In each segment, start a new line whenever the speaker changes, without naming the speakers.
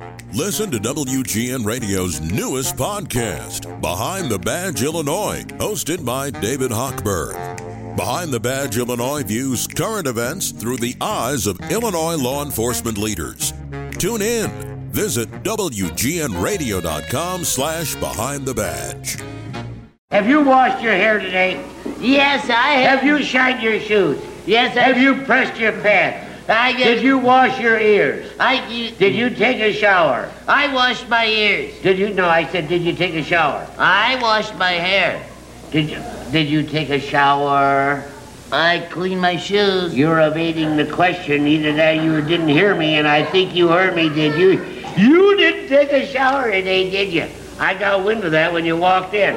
Listen to WGN Radio's newest podcast, Behind the Badge Illinois, hosted by David Hochberg. Behind the Badge Illinois views current events through the eyes of Illinois law enforcement leaders. Tune in. Visit WGNRadio.com/Behind the Badge.
Have you washed your hair today?
Yes, I have.
Have you shined your shoes?
Yes, I
Have you pressed your pants? Did you wash your ears? Did you take a shower?
I washed my ears.
Did you? No, I said, did you take a shower?
I washed my hair.
Did you take a shower?
I cleaned my shoes.
You're evading the question. Either that you didn't hear me, and I think you heard me, did you? You didn't take a shower today, did you? I got wind of that when you walked in.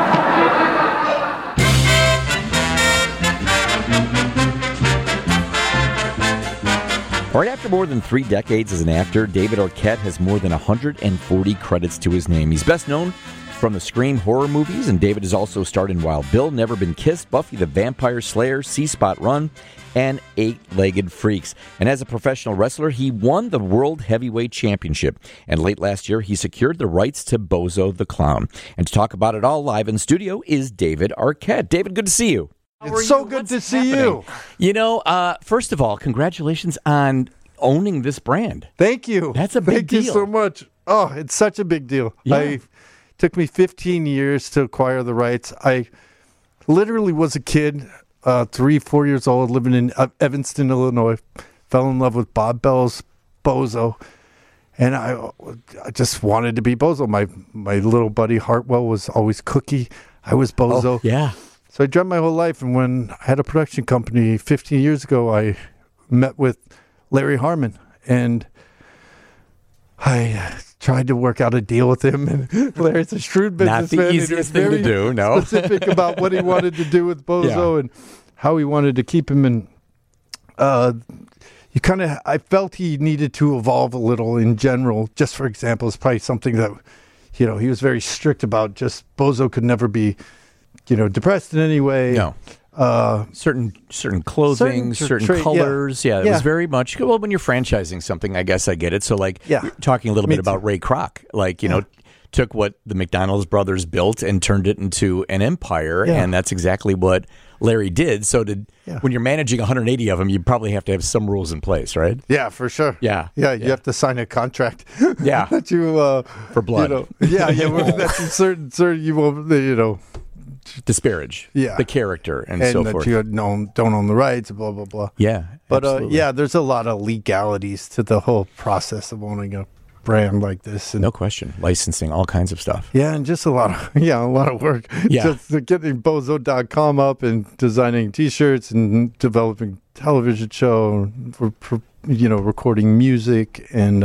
All right, after more than 3 decades as an actor, David Arquette has more than 140 credits to his name. He's best known from the Scream horror movies, and David has also starred in Wild Bill, Never Been Kissed, Buffy the Vampire Slayer, C-Spot Run, and Eight-Legged Freaks. And as a professional wrestler, he won the World Heavyweight Championship. And late last year, he secured the rights to Bozo the Clown. And to talk about it all live in studio is David Arquette. David, good to see you.
It's so good to see you.
You know, first of all, congratulations on owning this brand.
Thank you.
That's a big deal.
Thank you so much. Oh, it's such a big deal.
Yeah.
It took me 15 years to acquire the rights. I literally was a kid, 3-4 years old, living in Evanston, Illinois. Fell in love with Bob Bell's Bozo. And I just wanted to be Bozo. My little buddy Hartwell was always Cookie. I was Bozo.
Oh, yeah.
So I dreamt my whole life, and when I had a production company 15 years ago, I met with Larry Harmon, and I tried to work out a deal with him. And Larry's a shrewd businessman.
Not the easiest thing to do, no.
Specific about what he wanted to do with Bozo and how he wanted to keep him. And I felt he needed to evolve a little in general. Just for example, it's probably something that, he was very strict about. Just Bozo could never be, depressed in any way.
No. Certain clothing, certain colors. Yeah, it was very much, well, when you're franchising something, I guess I get it. So, you're talking a little bit about Ray Kroc. Took what the McDonald's brothers built and turned it into an empire, and that's exactly what Larry did. So when you're managing 180 of them, you probably have to have some rules in place, right?
Yeah, for sure.
Yeah.
You have to sign a contract.
Yeah.
that you
for blood.
That's certain you won't,
disparage the character and so
that
forth.
You don't own the rights, blah, blah, blah.
Yeah.
But there's a lot of legalities to the whole process of owning a brand like this. And,
no question. Licensing, all kinds of stuff.
Yeah, and just a lot of work.
Yeah.
Just getting Bozo.com up and designing T-shirts and developing television show, recording music, and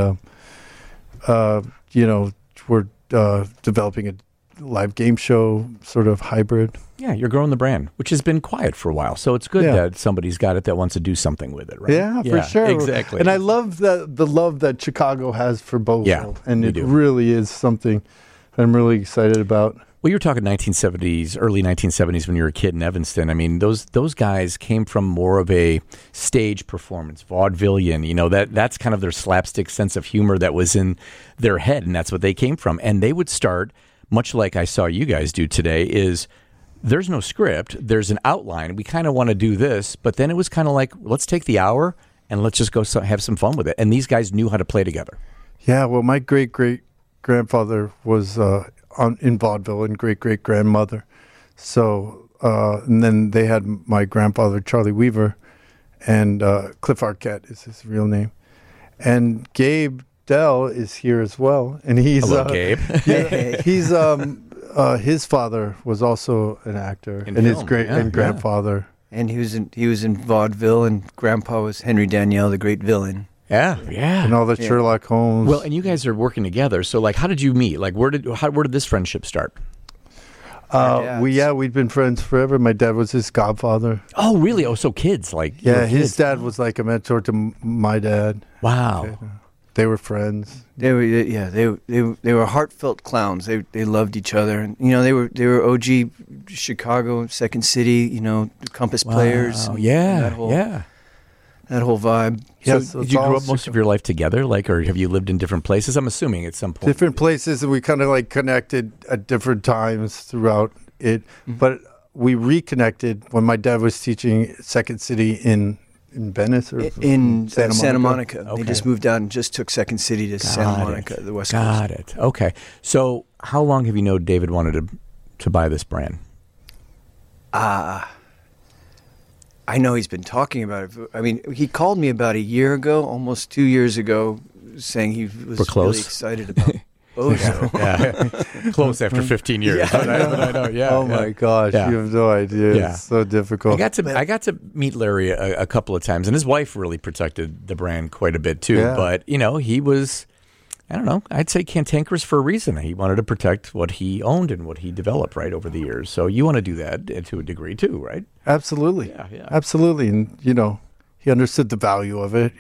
we're developing a live game show, sort of hybrid.
Yeah, you're growing the brand, which has been quiet for a while. So it's good that somebody's got it that wants to do something with it, right?
Yeah, for sure.
Exactly.
And I love the love that Chicago has for Bozo.
Yeah,
and it really is something I'm really excited about.
Well, you're talking 1970s, early 1970s when you were a kid in Evanston. I mean, those guys came from more of a stage performance, vaudevillian. That's kind of their slapstick sense of humor that was in their head, and that's what they came from. And they would start, much like I saw you guys do today, is there's no script, there's an outline. We kind of want to do this, but then it was kind of like, let's take the hour and let's just go have some fun with it. And these guys knew how to play together.
Yeah, well, my great-great-grandfather was in vaudeville and great-great-grandmother. So, and then they had my grandfather, Charlie Weaver, and Cliff Arquette is his real name. And Gabe Dell is here as well. And he's...
Hello, Gabe.
He's... his father was also an actor, and
film,
his grandfather.
And he was in vaudeville, and Grandpa was Henry Daniell, the great villain.
Yeah.
And all the Sherlock Holmes.
Well, and you guys are working together. So, how did you meet? Where did this friendship start?
We'd been friends forever. My dad was his godfather.
Oh, really? Oh, so kids,
his dad was like a mentor to my dad.
Wow.
They were friends.
They were heartfelt clowns. They loved each other, and they were OG Chicago, Second City, Compass Players.
That
that whole vibe.
Yes,
So
it's
did you grow
all
up most of your life together, like, or have you lived in different places? I'm assuming at some point.
different places, and we kind of like connected at different times throughout it. But we reconnected when my dad was teaching Second City in Venice or
In Santa Monica.
Okay.
They just moved out and just took Second City to Santa Monica, the West Coast.
Got it. Okay. So how long have you known David wanted to buy this brand?
I know he's been talking about it. I mean, he called me about a year ago, almost 2 years ago, saying he was
We're close.
really excited about Bozo.
Yeah. Close after 15 years.
Yeah.
But I know. Yeah.
Oh my gosh,
Yeah.
you have no idea.
Yeah.
It's so difficult.
I got to meet Larry a couple of times, and his wife really protected the brand quite a bit too.
Yeah.
But he was, I don't know, I'd say cantankerous for a reason. He wanted to protect what he owned and what he developed right over the years. So you want to do that to a degree too, right?
Absolutely.
Yeah.
Absolutely. And, he understood the value of it.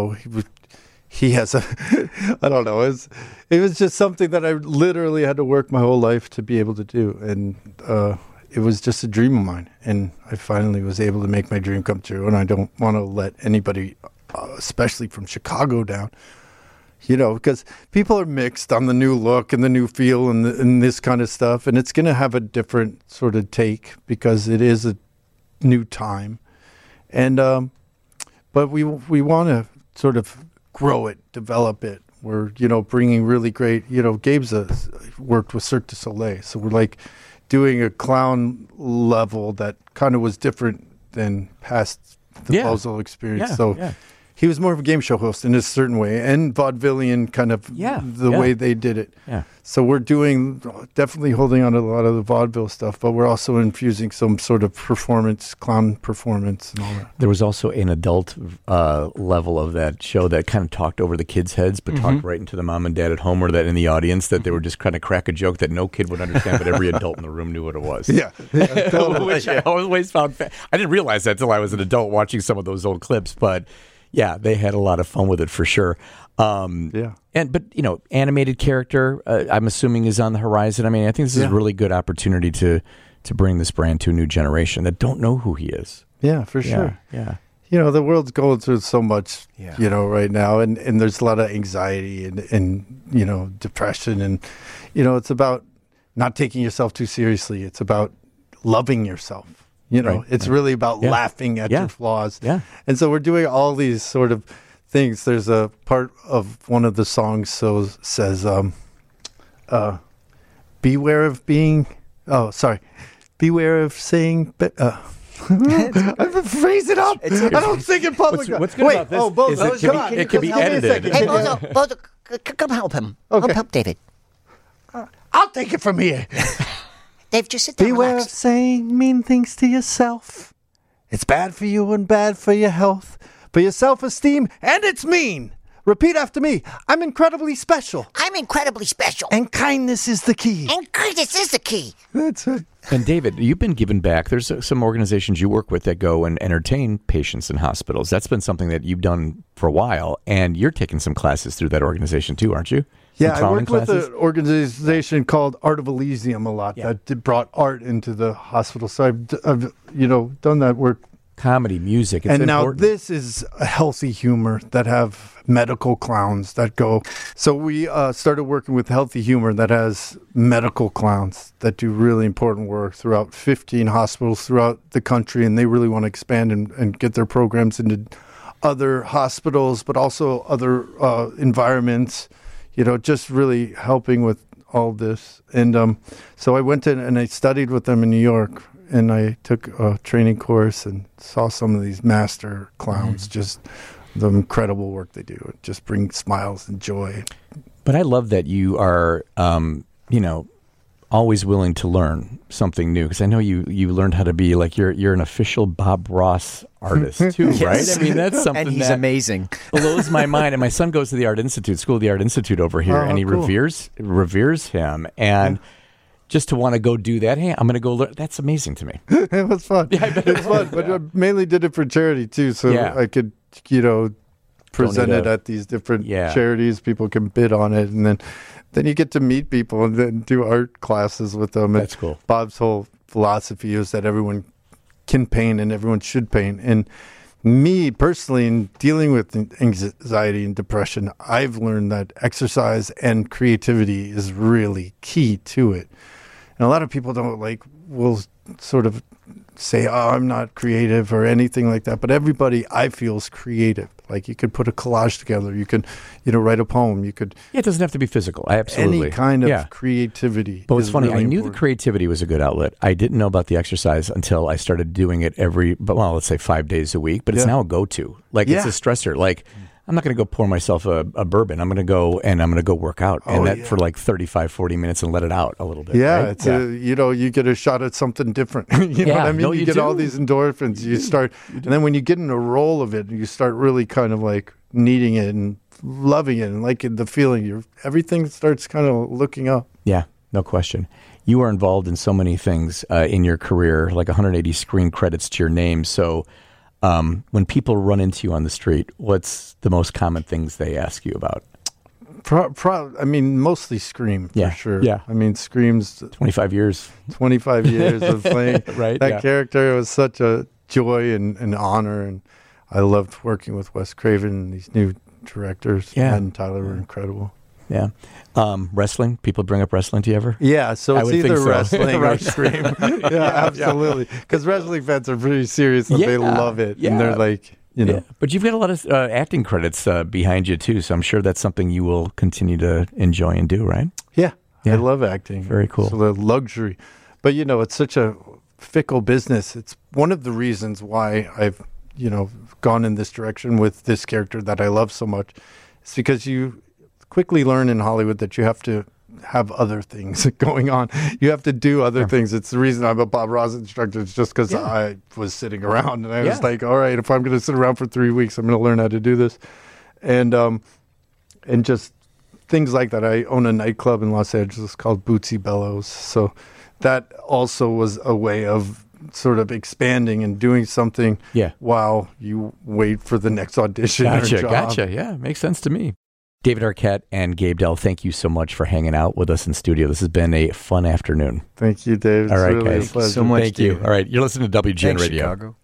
He has I don't know, it was just something that I literally had to work my whole life to be able to do. And it was just a dream of mine. And I finally was able to make my dream come true. And I don't want to let anybody, especially from Chicago, down. Because people are mixed on the new look and the new feel and this kind of stuff. And it's going to have a different sort of take because it is a new time. And but we want to sort of grow it, develop it. We're, bringing really great, Gabe's worked with Cirque du Soleil. So we're like doing a clown level that kind of was different than past the Bozo experience. He was more of a game show host in a certain way, and vaudevillian kind of the way they did it.
Yeah.
So we're definitely holding on to a lot of the vaudeville stuff, but we're also infusing some sort of clown performance and all that.
There was also an adult level of that show that kind of talked over the kids' heads, but talked right into the mom and dad at home or that in the audience, that they were just kind of crack a joke that no kid would understand, but every adult in the room knew what it was.
Yeah. Totally.
Which I always found I didn't realize that until I was an adult watching some of those old clips, but yeah, they had a lot of fun with it for sure. But animated character, I'm assuming, is on the horizon. I mean, I think this is a really good opportunity to bring this brand to a new generation that don't know who he is.
Yeah, for sure.
Yeah.
The world's going through so much, right now, and there's a lot of anxiety and depression, and it's about not taking yourself too seriously. It's about loving yourself. It's really about laughing at your flaws.
Yeah.
And so we're doing all these sort of things. There's a part of one of the songs says, beware of being, beware of saying, I phrase it up. I don't sing in public.
What's good about this
Bozo,
is it can be edited.
Hey, Bozo, come help him.
Okay.
Come help David.
I'll take it from here.
Dave, just sit down.
Beware
Relax.
of saying mean things to yourself. It's bad for you and bad for your health, for your self-esteem, and it's mean. Repeat after me. I'm incredibly special.
I'm incredibly special.
And kindness is the key.
And kindness is the key.
That's it.
And David, you've been giving back. There's some organizations you work with that go and entertain patients in hospitals. That's been something that you've done for a while, and you're taking some classes through that organization too, aren't you?
Yeah, I worked with an organization called Art of Elysium a lot that brought art into the hospital. So I've done that work.
Comedy, music, it's
and
important.
Now this is a healthy humor that have medical clowns that go. So we started working with Healthy Humor that has medical clowns that do really important work throughout 15 hospitals throughout the country, and they really want to expand and get their programs into other hospitals, but also other environments. Just really helping with all this. And so I went in and I studied with them in New York, and I took a training course and saw some of these master clowns, just the incredible work they do. It just brings smiles and joy.
But I love that you are, always willing to learn something new, because I know you learned how to be like you're an official Bob Ross artist too, right? I mean, that's something
And he's
that
amazing.
blows my mind. And my son goes to the Art Institute, School of the Art Institute over here, and he
cool.
reveres him. And just to want to go do that, hey, I'm going to go learn. That's amazing to me.
It was fun.
Yeah, I bet
It was fun, but I mainly did it for charity too, so I could, present it at these different charities. People can bid on it, and then you get to meet people and then do art classes with them.
That's cool.
Bob's whole philosophy is that everyone can paint and everyone should paint, and me personally, in dealing with anxiety and depression, I've learned that exercise and creativity is really key to it. And a lot of people will sort of say, oh, I'm not creative or anything like that. But everybody, I feel, is creative. Like you could put a collage together. You could, write a poem. You could.
Yeah, it doesn't have to be physical. Absolutely.
Any kind of creativity.
But it's funny.
Really
I knew
important.
the creativity was a good outlet. I didn't know about the exercise until I started doing it let's say 5 days a week. But it's now a go-to. It's a stressor. Like, I'm not going to go pour myself a bourbon. I'm going to go work out for 35, 40 minutes and let it out a little bit.
Yeah,
right?
You get a shot at something different. You know what I mean? You get all these endorphins. You start, and then when you get in a roll of it, you start really kind of like needing it and loving it and liking the feeling. Everything starts kind of looking up.
Yeah, no question. You are involved in so many things in your career, like 180 screen credits to your name. So when people run into you on the street, what's the most common things they ask you about?
Mostly Scream, for sure.
Yeah.
Scream's
25 years.
25 years of playing
right,
that character. It was such a joy and an honor, and I loved working with Wes Craven and these new directors.
Yeah.
Matt and Tyler were incredible.
Yeah. Wrestling? People bring up wrestling to you ever?
Yeah, so it's either wrestling or Scream. Yeah, absolutely. Because wrestling fans are pretty serious and they love it. Yeah. And they're like,
Yeah. But you've got a lot of acting credits behind you, too, so I'm sure that's something you will continue to enjoy and do, right?
Yeah. I love acting.
Very cool.
So the luxury. But, it's such a fickle business. It's one of the reasons why I've, gone in this direction with this character that I love so much. It's because you quickly learn in Hollywood that you have to have other things going on. You have to do other things. It's the reason I'm a Bob Ross instructor. It's just because I was sitting around and I was like, all right, if I'm going to sit around for 3 weeks, I'm going to learn how to do this. And just things like that. I own a nightclub in Los Angeles called Bootsy Bellows. So that also was a way of sort of expanding and doing something while you wait for the next audition or job.
Gotcha. Yeah, makes sense to me. David Arquette and Gabe Dell, thank you so much for hanging out with us in studio. This has been a fun afternoon.
Thank you, Dave.
All right,
really
guys.
a pleasure.
So much.
Thank you. All right, you're listening to WGN
Thanks,
Radio.
Chicago.